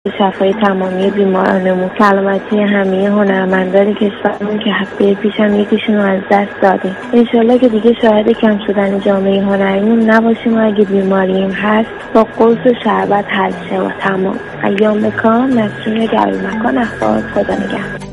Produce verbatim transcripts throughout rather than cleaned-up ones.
شفای تمامی بیمارانمون، سلامتی همه هنرمندان کشورمون که هفته پیشم یکیشون رو از دست دادیم. انشالله که دیگه شاهد کم شدن جامعه هنریمون نباشیم و اگه بیماریم هست با قرص و شربت حل شه و تمام. ایام کام، نسرین گرمکان، اخبار. خدا نگهدار.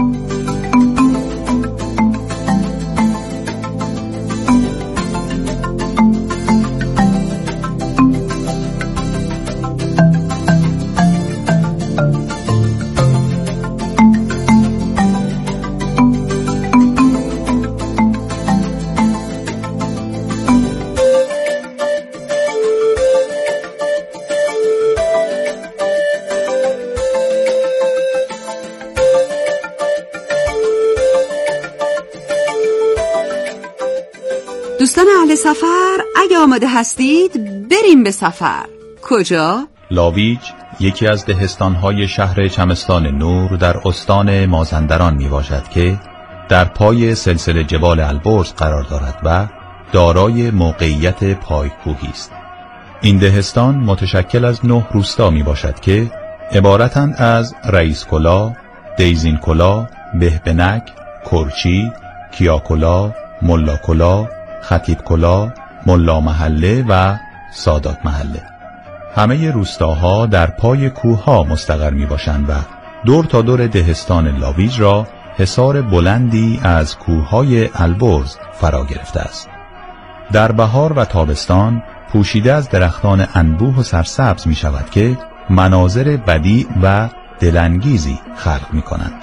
دوستان اهل سفر، اگه آماده هستید بریم به سفر. کجا؟ لاویج یکی از دهستان‌های شهر چمستان نور در استان مازندران می باشد که در پای سلسله جبال البرز قرار دارد و دارای موقعیت پایکوهی است. این دهستان متشکل از نه روستا می باشد که عبارتند از رئیس کلا، دیزین کلا، بهبنک، کرچی، کیا کلا، ملا کلا، خطیب کلا، ملا محله و سادات محله. همه روستاها در پای کوهها مستقر می باشند و دور تا دور دهستان لاویج را حصار بلندی از کوههای البرز فرا گرفته است. در بهار و تابستان پوشیده از درختان انبوه و سرسبز می شود که مناظر بدیع و دلانگیزی خلق می کنند.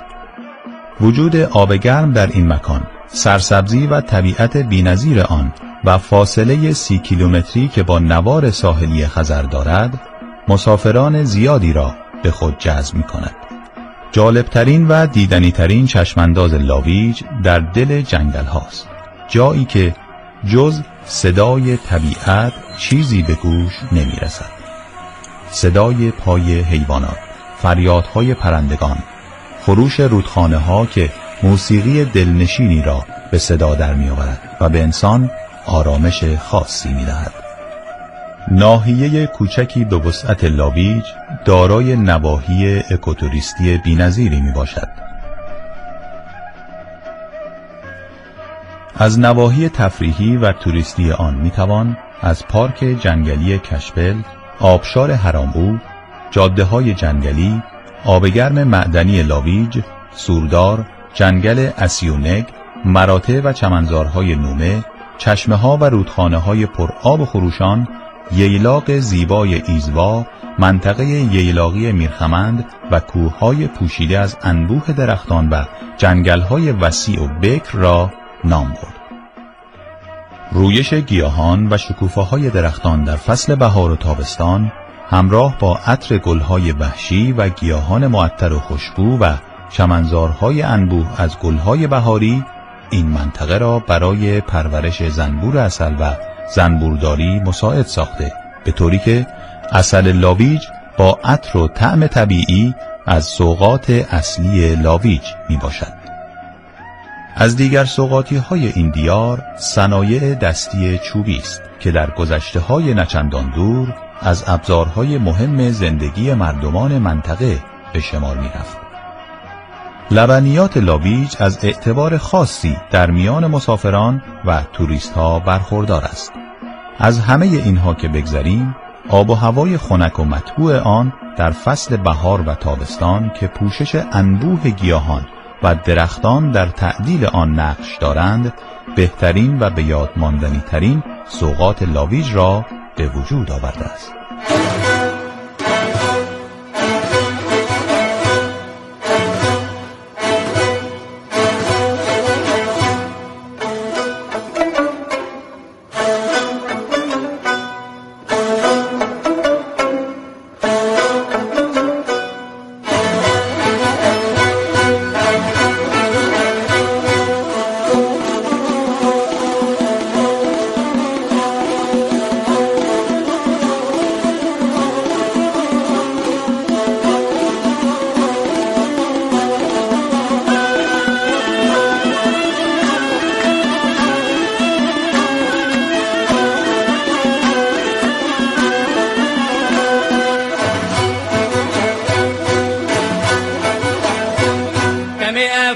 وجود آب گرم در این مکان، سرسبزی و طبیعت بی‌نظیر آن و فاصله سی کیلومتری که با نوار ساحلی خزر دارد، مسافران زیادی را به خود جذب می کند. جالبترین و دیدنیترین چشمانداز لاویج در دل جنگل هاست، جایی که جز صدای طبیعت چیزی به گوش نمی رسد. صدای پای حیوانات، فریادهای پرندگان، خروش رودخانه ها که موسیقی دلنشینی را به صدا در می آورد و به انسان آرامش خاصی می دهد. ناحیه کوچکی به وسعت لاویج دارای نواحی اکوتوریستی بی‌نظیری می باشد. از نواحی تفریحی و توریستی آن می توان از پارک جنگلی کشبل، آبشار هرامو، جاده های جنگلی، آبگرم معدنی لاویج، سوردار، جنگل اسیونگ، مراتع و چمنزارهای نومه، چشمه ها و رودخانه های پر آب و خروشان، ییلاق زیبای ایزوا، منطقه ییلاقی میرخمند و کوههای پوشیده از انبوه درختان و جنگل‌های وسیع و بکر را نام برد. رویش گیاهان و شکوفه‌های درختان در فصل بهار و تابستان همراه با عطر گل‌های وحشی و گیاهان معطر و خوشبو و چمنزارهای انبوه از گل‌های بهاری این منطقه را برای پرورش زنبور عسل و زنبورداری مساعد ساخته، به طوری که عسل لاویج با عطر و طعم طبیعی از سوغات اصلی لاویج می باشد. از دیگر سوغاتی های این دیار صنایع دستی چوبی است که در گذشته های نچندان دور از ابزارهای مهم زندگی مردمان منطقه به شمار می رفت. لبنیات لاویج از اعتبار خاصی در میان مسافران و توریست ها برخوردار است. از همه اینها که بگذریم، آب و هوای خنک و مطبوع آن در فصل بهار و تابستان که پوشش انبوه گیاهان و درختان در تعدیل آن نقش دارند، بهترین و به یاد ماندنی ترین سوغات لاویج را به وجود آورده است.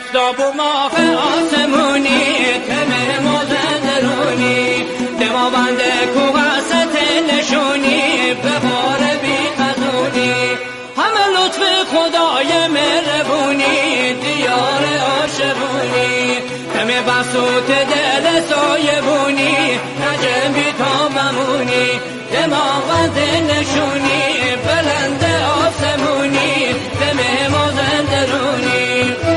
آفتاب و ماه آسمونی تم مازندرونی دماوند کوهست نشونی بهار بی خزونی همه لطف خدای مهربونی دیار عاشقونی همه بسوط دل سایبونی نجم بی تا بمونی دماوند نشونی بلند آسمونی دم مازندرونی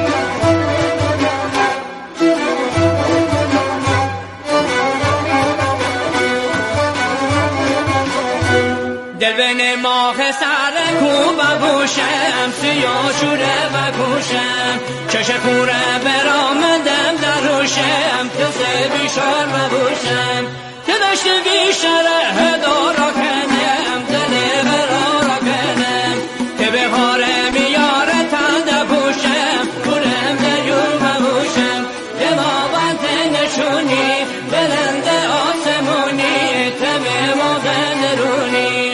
دل بین ماه سر کو بگوشم سیاه شوره و گوشم چشم خوره برامدم در روشم تسه بیشار و بوشم که دشت بیشاره هدارا کنم دل برارا کنم که به هاره میاره تنده بوشم کورم دیو بوشم دماغت نشونی بلند آسمونی تم مازندرونی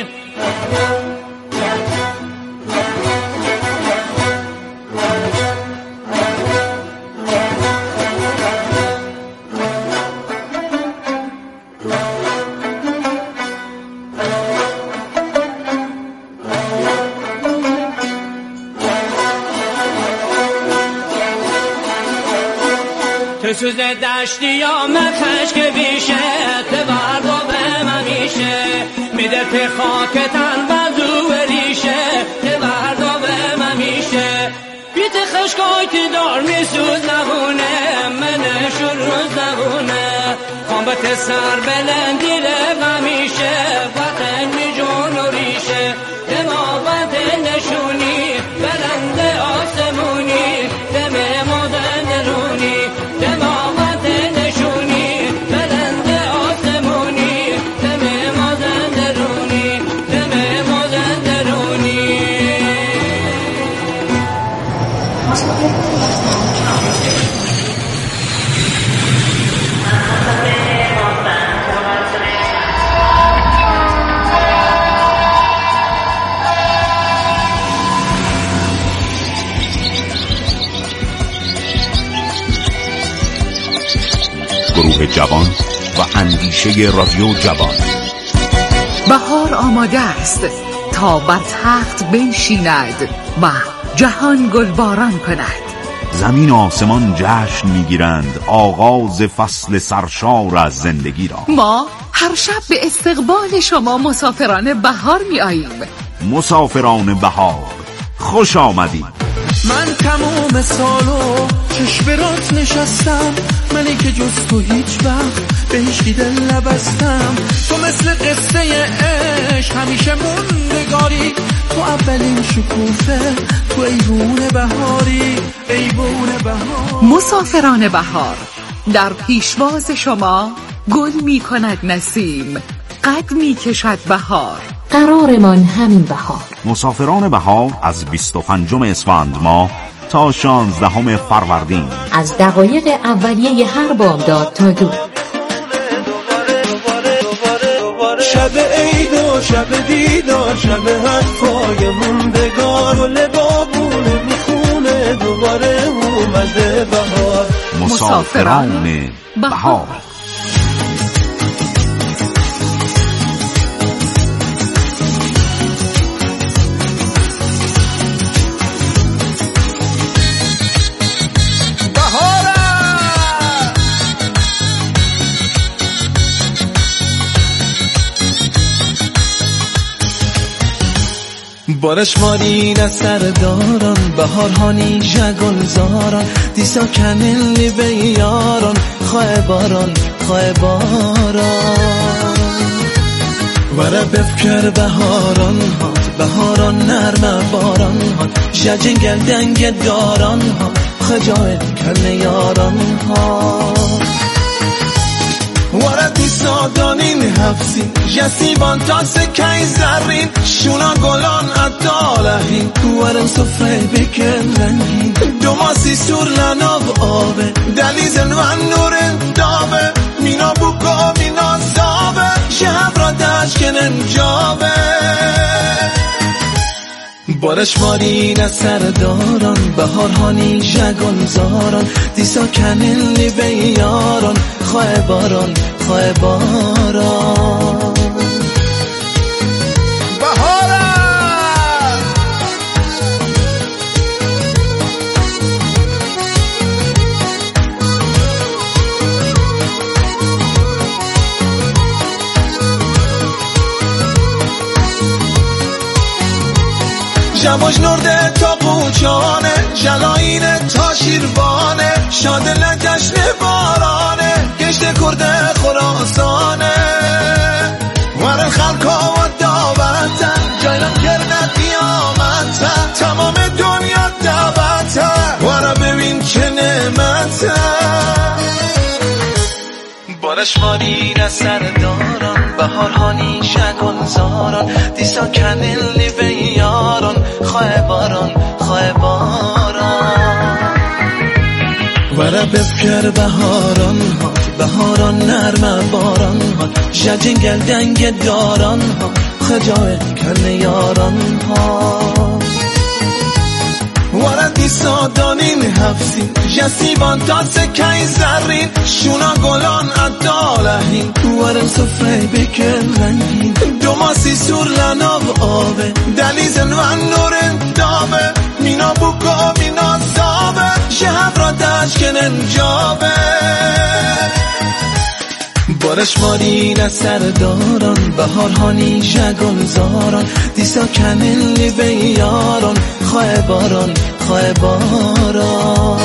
تو سوز دشتی آمد خشک بیشه تبردا به من میشه میده پی خاکتن بزو ریشه تبردا به من میشه بیت خشکای تی دار میسوز نبونه من شروع زبونه خامبت سر بلندی رقم میشه وطن می جون و ریشه دماغت نشونی بلند آسمونی دم مازندرونی دماغت نشونی بلند آسمونی دم مازندرونی دم مازندرونی گروه جوان و اندیشه رادیو جوان. بهار آماده است تا بر تخت بنشیند و جهان گلباران کند. زمین و آسمان جشن میگیرند آغاز فصل سرشار از زندگی را. ما هر شب به استقبال شما مسافران بهار می آییم. مسافران بهار خوش آمدید. من تمام سالو چشم برات نشستم، منی که جز تو هیچ وقت به هیچ دل نبستم. تو مثل قصه عشق همیشه موندگاری، تو اولین شکوفه، تو ایوون بهاری، ایوون بهار. مسافران بهار در پیشواز شما گل می کند نسیم، قد می کشد بهار، قرارمان همین بهار. مسافران بهار از بیست و پنجم اسفند ماه تا شانزدهم فروردین، از دقایق اولیه هر بامداد تا دو. شب عید و شب دیدار، شب حرفای موندگار، گل بابونه میخونه دوباره اومده بهار. مسافران بهار. بارش مارین سرداران، بهار هانی جگل زاران، دیسا کنلی به یاران، خواه باران خواه باران. وره بفکر بهاران هات، بهاران نرم باران هات، جنگل دنگ داران ها، خجای کل یاران ها. وره دیسا دانین حفظی، جسیبان تاس کی زرین، شونا گلان اتالهین، وره صفره بکن رنگین، دوماسی سور لناو آبه، دلیزن و نور دابه، مینا بوکا مینا زابه، شهب را دشکنن جابه. بارش مارین سرداران بهارهانی جگان زاران دیسا کنلی به یاران خواه باران خواه باران بهاران جماش نرده تا قوچانه جلاین تا شیروانه شادل جشن بارانه گشت کرده خراسانه ور خلقا و دعوته جایلم کرده قیامته تمام دنیا دعوته ور ببین چه نعمته بارش مارین سرداران بهارهانی شگان زاران دیسا کنلی به یاران خواه باران خواه باران ورا بفکر بهاران ها بهاران نرم باران ها جنگل دنگ داران ها خجای کن یاران ها ورا دیسا دانین هفتی جسیبان تا سکای زرین شونا گلان ادالهین ورا سفره بکن رنگین دو ماسی سور لناب آبه دلیزن و نور دابه مینا بوکا مینا زابه شهب را دشکنن جابه بارش مارین سرداران بهارهانی جگان زاران دیسا کنلی به یاران خواه باران خواه باران.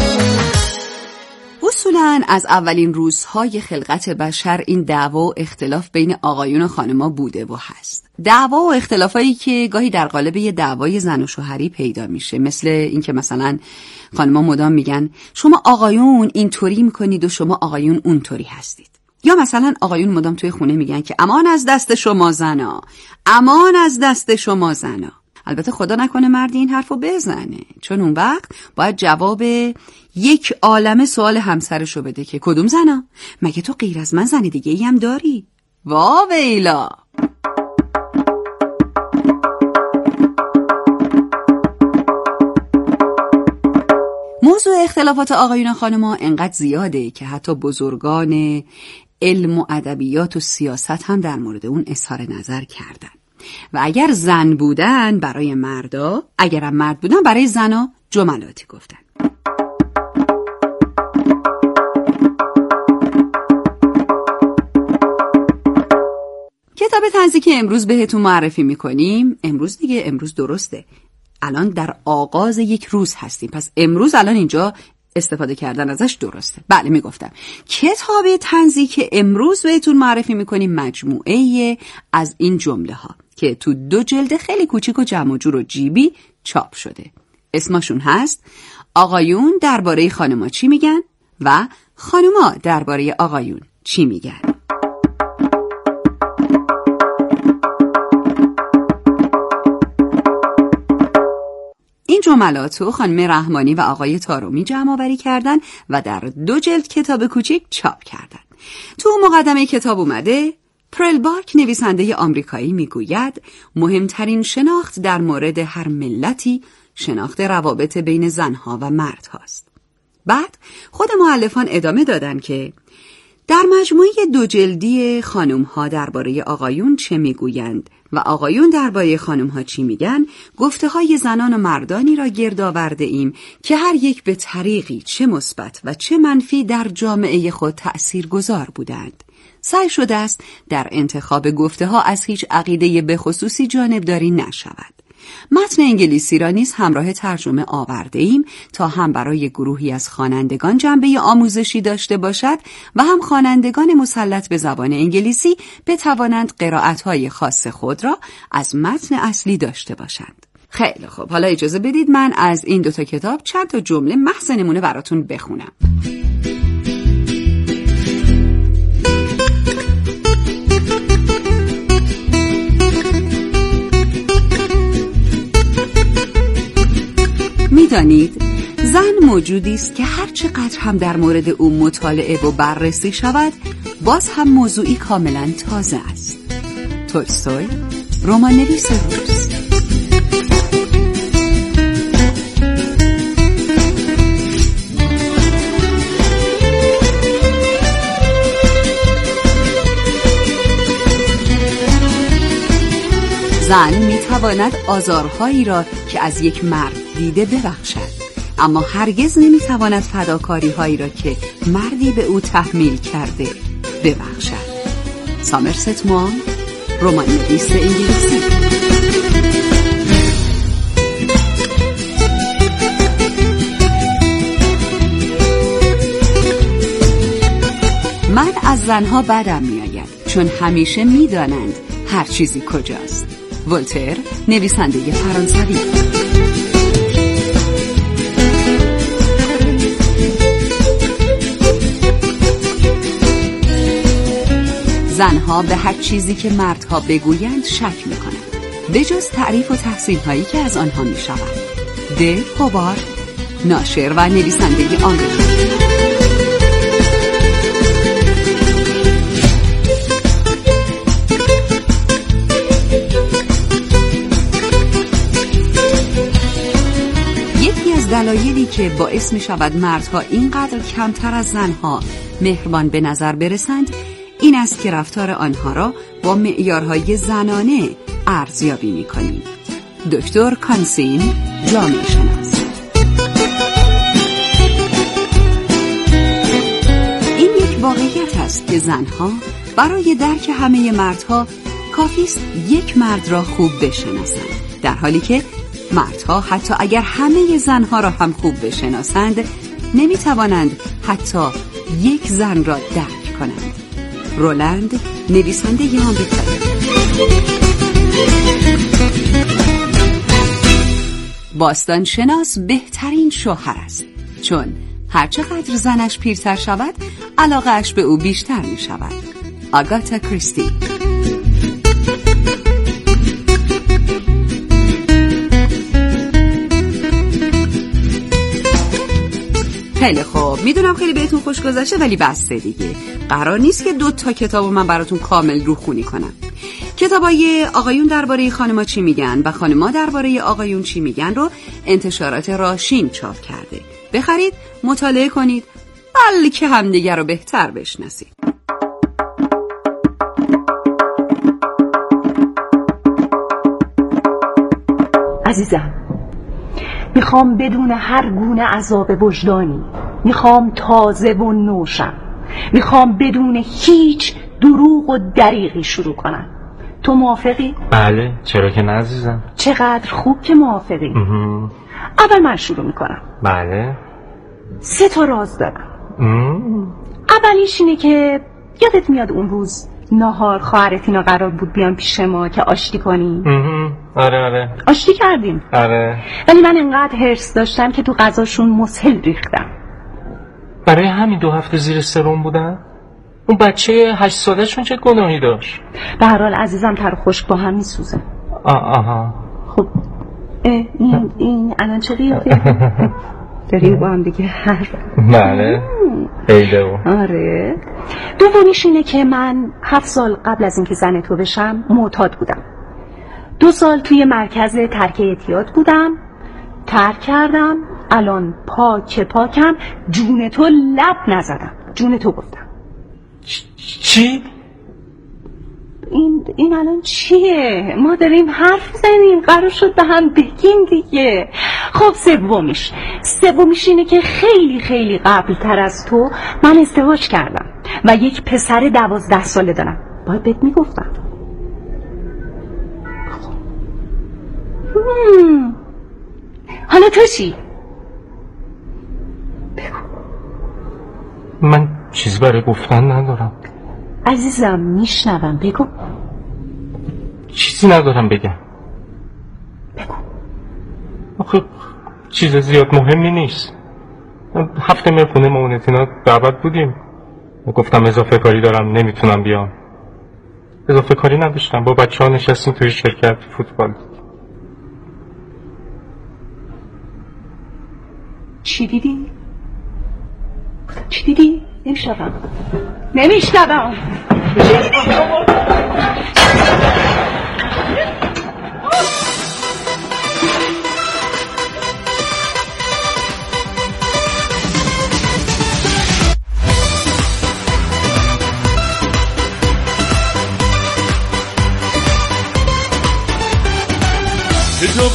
اصولاً از اولین روزهای خلقت بشر این دعوا و اختلاف بین آقایون و خانما بوده و هست. دعوا و اختلافایی که گاهی در قالب یه دعوای زن و شوهری پیدا میشه، مثل اینکه مثلا خانما مدام میگن شما آقایون اینطوری میکنید و شما آقایون اونطوری هستید. یا مثلا آقایون مدام توی خونه میگن که امان از دست شما زنا، امان از دست شما زنا. البته خدا نکنه مردی این حرفو بزنه، چون اون وقت باید جواب یک عالمه سوال همسرشو بده که کدوم زنا؟ مگه تو غیر از من زن دیگه ای هم داری؟ وا ویلا. موضوع اختلافات آقایون و خانما انقدر زیاده که حتی بزرگان علم و ادبیات و سیاست هم در مورد اون اظهار نظر کردن. و اگر زن بودن برای مردا، اگرم مرد بودن برای زنا جملاتی گفتن. کتاب طنزی که امروز بهتون معرفی میکنیم، امروز دیگه امروز درسته، الان در آغاز یک روز هستیم، پس امروز الان اینجا استفاده کردن ازش درسته. بله میگفتم کتاب طنزی که امروز بهتون معرفی میکنیم مجموعه از این جمله ها که تو دو جلد خیلی کوچیک و جمع و جور و جیبی چاپ شده. اسمشون هست آقایون درباره خانما چی میگن و خانما درباره آقایون چی میگن. این جملاتو خانم رحمانی و آقای تارومی جمع آوری کردن و در دو جلد کتاب کوچیک چاپ کردن. تو مقدمه کتاب اومده پرل بارک نویسنده آمریکایی میگوید مهمترین شناخت در مورد هر ملتی شناخت روابط بین زنها و مردهاست. بعد خود مؤلفان ادامه دادن که در مجموعه دو جلدی خانم‌ها درباره آقایون چه میگویند و آقایون درباره خانم‌ها چی میگن، گفته‌های زنان و مردانی را گرد آورده ایم که هر یک به طریقی چه مثبت و چه منفی در جامعه خود تأثیرگذار بودند. سعی شده است در انتخاب گفته‌ها از هیچ عقیده به خصوصی جانبداری نشود. متن انگلیسی را نیز همراه ترجمه آورده ایم تا هم برای گروهی از خوانندگان جنبه آموزشی داشته باشد و هم خوانندگان مسلط به زبان انگلیسی بتوانند قرائت‌های خاص خود را از متن اصلی داشته باشند. خیلی خوب، حالا اجازه بدید من از این دوتا کتاب چند تا جمله محض نمونه براتون بخونم. میدانید زن موجودی است که هر چقدر هم در مورد او مطالعه و بررسی شود باز هم موضوعی کاملا تازه است. تولستوی، رمان‌نویس روس. زن میتواند آزارهایی را که از یک مرد دیده ببخشد، اما هرگز نمیتواند فداکاری هایی را که مردی به او تحمیل کرده ببخشد. سامرست موام، رمان نویس انگلیسی. من از زنها بدم میآید چون همیشه میدانند هر چیزی کجاست. ولتر، نویسنده فرانسوی. زنها به هر چیزی که مردها بگویند شک میکنند، به جز تعریف و تحسین هایی که از آنها میشود. د هوبارد، ناشر و نویسنده آمریکایی. یکی از دلایلی که باعث می شود مردها اینقدر کمتر از زنها مهربان به نظر برسند این است که رفتار آنها را با معیارهای زنانه ارزیابی می کنیم. دکتر کانسین، جامعه شناس. این یک واقعیت است که زنها برای درک همه مردها کافی است یک مرد را خوب بشناسند، در حالی که مردها حتی اگر همه زنها را هم خوب بشناسند نمی توانند حتی یک زن را درک کنند. رولند، نویسنده آمریکایی. باستان شناس بهترین شوهر است، چون هرچقدر زنش پیرتر شود علاقه‌اش به او بیشتر می شود. آگاتا کریستی. خیلی خوب، میدونم خیلی بهتون خوش گذشته ولی بسته دیگه. قرار نیست که دو تا کتابو من براتون کامل روخونی کنم. کتابای آقایون درباره خانم‌ها چی میگن و خانم‌ها درباره آقایون چی میگن رو انتشارات راشین چاپ کرده. بخرید، مطالعه کنید، بلکه همدیگه رو بهتر بشناسید. عزیزم، میخوام بدون هر گونه عذاب وجدانی، میخوام تازه و نوشم، میخوام بدون هیچ دروغ و دریغی شروع کنم. تو موافقی؟ بله، چرا که نه عزیزم. چقدر خوب که موافقی. اول من شروع میکنم. بله. سه تا راز دارم. اولیش اینه که یادت میاد اون روز نهار خواهرت اینا قرار بود بیان پیش ما که آشتی کنیم؟ آره آره آشتی کردیم. آره. ولی من انقدر حرص داشتم که تو غذاشون مسهل ریختم. برای همین دو هفته زیر سرم بودن؟ اون بچه هشت سالشون چه گناهی داشت؟ به هر حال عزیزم، تر و خشک با هم میسوزه. آها. خب این این الان چه قیافه؟ داریم با هم دیگه حرف. بله. ایده. آره. دومیش اینه که من هفت سال قبل از اینکه زن تو بشم معتاد بودم. دو سال توی مرکز ترک اعتیاد بودم، ترک کردم، الان پاک پاکم، جون تو لب نزدم، جون تو گفتم. چی؟ این این الان چیه؟ ما داریم حرف زنیم، قرار شد به هم بگیم دیگه. خب سومیش سومیش اینه که خیلی خیلی قبل تر از تو من ازدواج کردم و یک پسر دوازده ساله دارم. باید بهت میگفتم. هم. حالا تو چی؟ بگو. من چیز برای گفتن ندارم عزیزم، میشنوم، بگو. چیزی ندارم بگم. بگو. آخه چیز زیاد مهمی نیست. هفته میر خونه مامونتینا دعوت بودیم، گفتم اضافه کاری دارم نمیتونم بیام. اضافه کاری نداشتم، با بچه ها نشستیم توی شرکت فوتبال. چی دیدی؟ چی دیدی؟ نمیشنوم نمیشنوم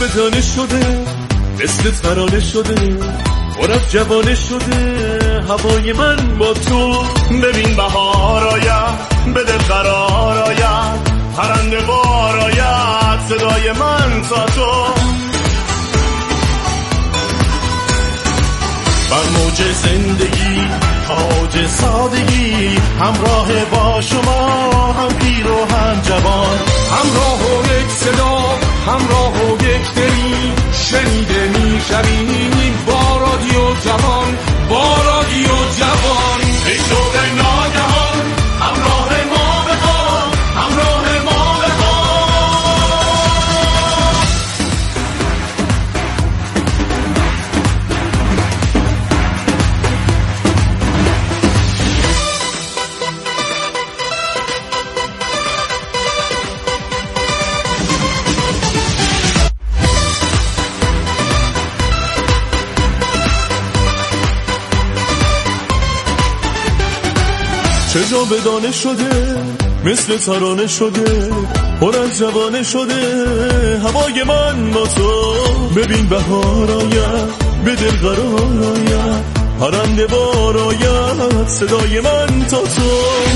بدانه شده مثل ترانه شده پر از جوانه شده هوای من با تو. ببین بهار آید به دل قرار آید پرنده بار آید صدای من تا تو. بر موج زندگی تاج سادگی همراه با شما هم پیر و هم جوان همراه و یک صدا همراه و یک دلی شنیده میشویم با رادیو جوان با رادیو جوان. ای شوق ناگهان همراه ما بخوان همراه ما چه جا بدانه شده مثل ترانه شده پر از جوانه شده هوای من با تو. ببین بهار آید به دل قرار آید پرنده بار آید صدای من تا تو.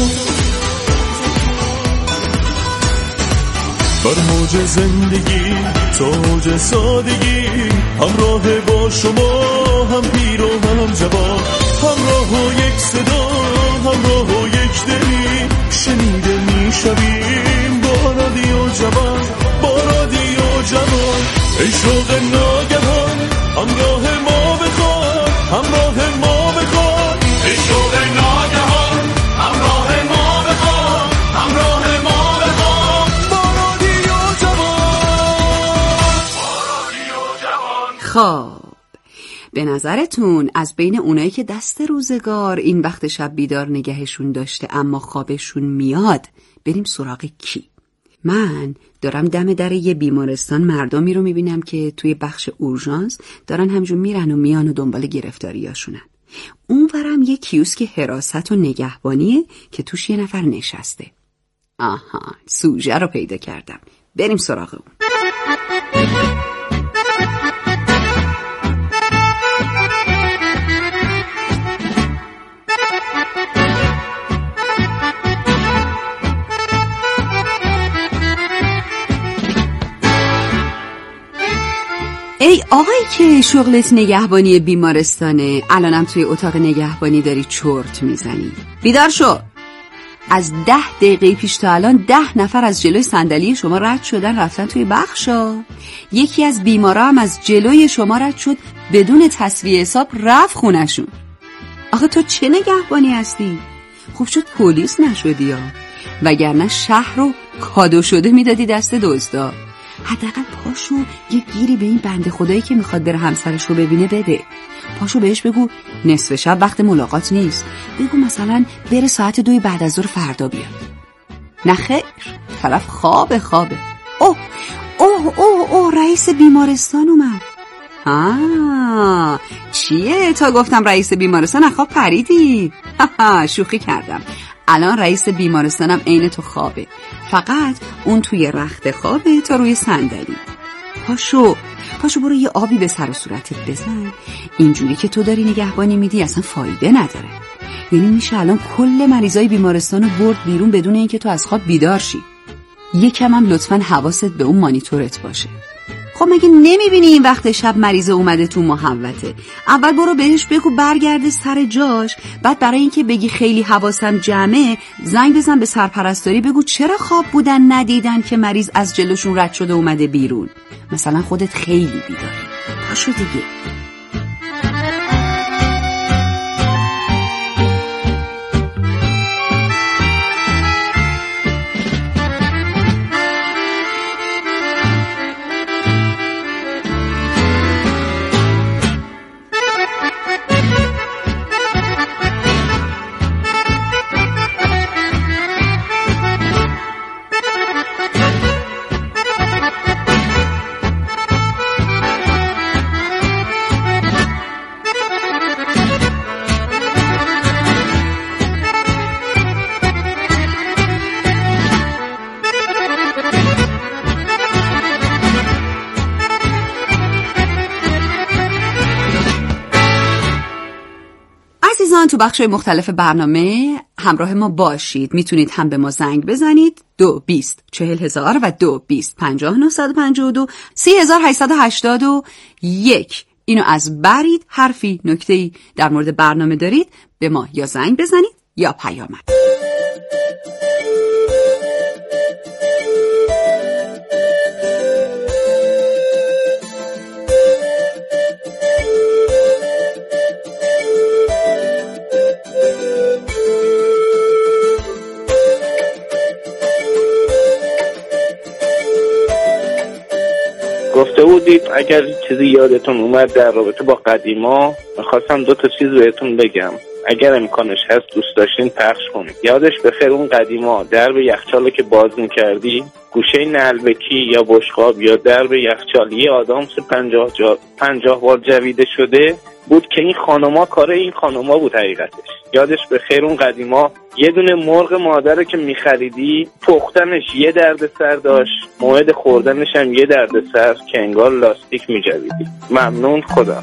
بر موج زندگی تاج سادگی همراه با شما هم پیر و هم جوان همراه و یک صدا همراه و یک دلی شنیده میشویم با رادیو جوان با رادیو جوان. ای شوق ناگهان همراه ما بخوان همراه ما بخوان. ای شوق ناگهان همراه ما بخوان همراه ما بخوان با رادیو جوان با رادیو جوان. خب به نظرتون از بین اونایی که دست روزگار این وقت شب بیدار نگهشون داشته اما خوابشون میاد بریم سراغ کی؟ من دارم دم در یه بیمارستان مردمی رو میبینم که توی بخش اورژانس دارن همجور میرن و میان و دنبال گرفتاریاشونن. اونورم یه کیوسک حراست و نگهبانیه که توش یه نفر نشسته. آها سوژه رو پیدا کردم، بریم سراغ اون. ای آقایی که شغلت نگهبانی بیمارستانه، الانم توی اتاق نگهبانی داری چرت میزنی. بیدار شو. از ده دقیقه پیش تا الان ده نفر از جلوی صندلی شما رد شدن رفتن توی بخشا. یکی از بیمارا هم از جلوی شما رد شد بدون تسویه حساب رفت خونشون. آخه تو چه نگهبانی هستی؟ خوب شد پلیس نشدی ها، وگرنه شهر رو کادو شده میدادی دست دزدا. حداقل پاشو یه گیری به این بنده خدایی که میخواد بره همسرش رو ببینه بده. پاشو بهش بگو نصف شب وقت ملاقات نیست، بگو مثلا بره ساعت دوی بعد از ظهر فردا بیاد. نه خیر، طرف خوابه خوابه. اوه اوه اوه اوه رئیس بیمارستان اومد. آه چیه تا گفتم رئیس بیمارستان خواب پریدی؟ شوخی کردم. الان رئیس بیمارستانم عین تو خوابه، فقط اون توی رخت خوابه تا روی صندلی. پاشو پاشو برو یه آبی به سر و صورتت بزن. اینجوری که تو داری نگهبانی میدی اصلا فایده نداره. یعنی میشه الان کل مریضای بیمارستانو برد بیرون بدون اینکه تو از خواب بیدار شی. یکم هم لطفاً حواست به اون مانیتورت باشه. خب مگه نمیبینی این وقت شب مریض اومده تو محوطه؟ اول برو بهش بگو برگرده سر جاش، بعد برای اینکه بگی خیلی حواسم جمعه زنگ بزن به سرپرستاری بگو چرا خواب بودن ندیدن که مریض از جلوشون رد شده اومده بیرون. مثلا خودت خیلی بیداری. پاشو دیگه. دوستان تو بخش مختلف برنامه همراه ما باشید. میتونید هم به ما زنگ بزنید دو بیست چهل هزار و دو بیست پنجاه نهصد و پنجاه و دو سی هزار هشتصد و هشتاد و یک. اینو از برید حرفی نکته‌ای در مورد برنامه دارید به ما یا زنگ بزنید یا پیام. گفته بودید اگر چیزی یادتون اومد در رابطه با قدیما، میخواستم دو تا چیز بهتون بگم. اگر امکانش هست دوست داشتین پخش کنید. یادش بخیر اون قدیما درب یخچال که باز میکردی، گوشه نعلبکی یا بشقاب یا درب یخچال یه آدامس پنجاه, جا... پنجاه بار جویده شده بود که این خانوما کاره این خانوما بود حقیقتش. یادش بخیر اون قدیما یه دونه مرغ مادر که میخریدی پختنش یه درد سر داشت، موعد خوردنش هم یه درد سر که انگار لاستیک میجویدی. ممنون، خدا.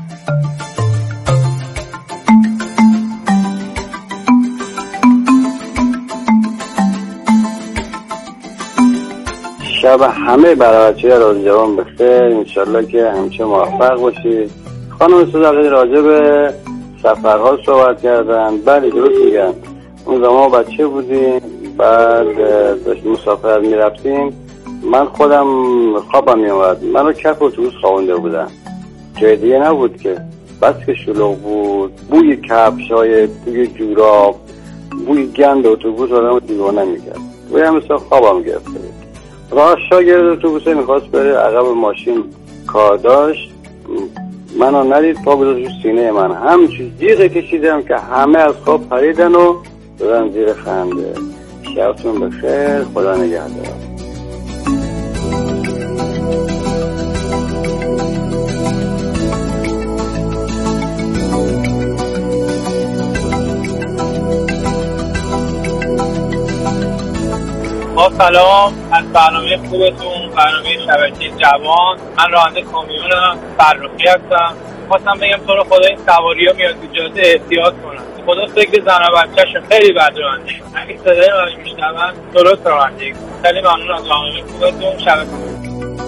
شب همه برای بچه رادیو جوان بخیر، انشالله که همیشه موفق باشید. خانم صدقی راجع به سفرها صحبت کردن. بله درست میگن. اون زمان بچه بودیم، بعد داشت مسافرت میرفتیم، من خودم خوابم میومد، من رو کف اتوبوس خوابونده بودم، جای دیگه نبود که، بس که شلوغ بود، بوی کفشای، بوی جوراب، بوی گند اتوبوس آدمو دیوانه میکرد. بوی هم مثلا خوابم گرفته بود. راه شاگرد اتوبوسه میخواست بره عقب ماشین کار داشت، منو ندید، پا گذاشت رو سینه من، همچون جیغه کشیدم که همه از خواب پریدن و دادن زیر خنده. شبتون بخیر، خدا نگهدار. با سلام از برنامه خوبتون، برنامه شبکه جوان. من راننده کامیونم، فرخی هستم. خواستم بگم تو رو خدا این سواری ها میاد تو جاده احتیاط کنن. خدا فکر زن و بچه‌شون خیلی بد رانندگی. اگه صدای من میشنون درست رانندگی. خیلی ممنون از برنامه خوبتون. شبتون بخیر.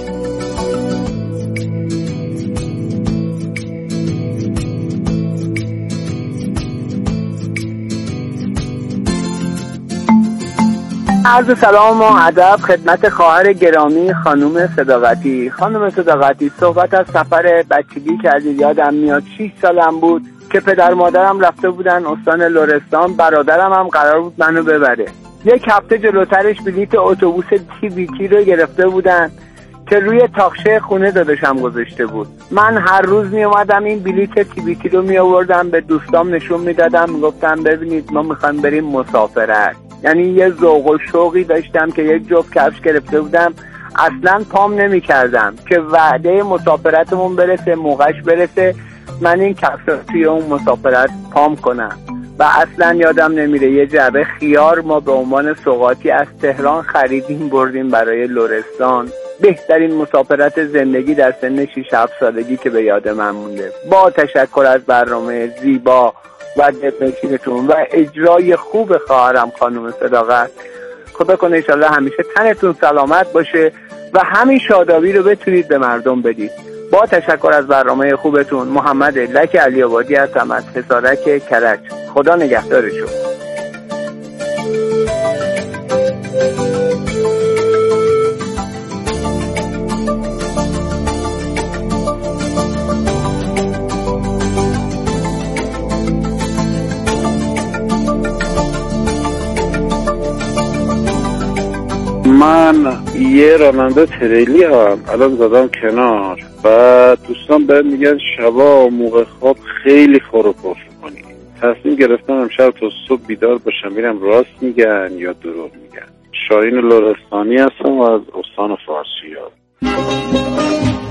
عرض سلام و ادب خدمت خواهر گرامی خانم صداقتی. خانم صداقتی، صحبت از سفر بچگی کردید. یادم میاد شش سالم بود که پدر مادرم رفته بودن استان لرستان، برادرم هم قرار بود منو ببره. یک هفته جلوترش بلیط اتوبوس تی بی تی رو گرفته بودن که روی تاخچه خونه داداشم گذاشته بود. من هر روز می اومدم این بلیط تی بی تی رو می آوردم به دوستام نشون میدادم، میگفتم ببینید ما میخوایم بریم مسافرت. یعنی یه ذوق و شوقی داشتم که یک جفت کفش گرفته بودم، اصلا پام نمی کردم که وعده مسافرتمون برسه، موقعش برسه، من این کفش رو توی اون مسافرت پام کنم. و اصلا یادم نمیره یه جعبه خیار ما به عنوان سوغاتی از تهران خریدیم بردیم برای لرستان. بهترین مسافرت زندگی در سن شش هفت سالگی که به یاد من مونده. با تشکر از برنامه زیبا و دلنشینتون و اجرای خوب خواهرم خانم صداقت. خدا کنه انشالله همیشه تنتون سلامت باشه و همین شادابی رو بتونید به مردم بدید. با تشکر از برنامه خوبتون. محمد لک علی آبادی هستم از حصارک کرج. خدا نگهدارشون. من یه راننده تریلی هم الان زدم کنار و دوستان بهم میگن شبا موقع خواب خیلی خور و پف کنی. تصمیم گرفتم امشب تا صبح بیدار باشم میرم راست میگن یا دروغ میگن. شاهین لرستانی هستم و از استان فارسیاب.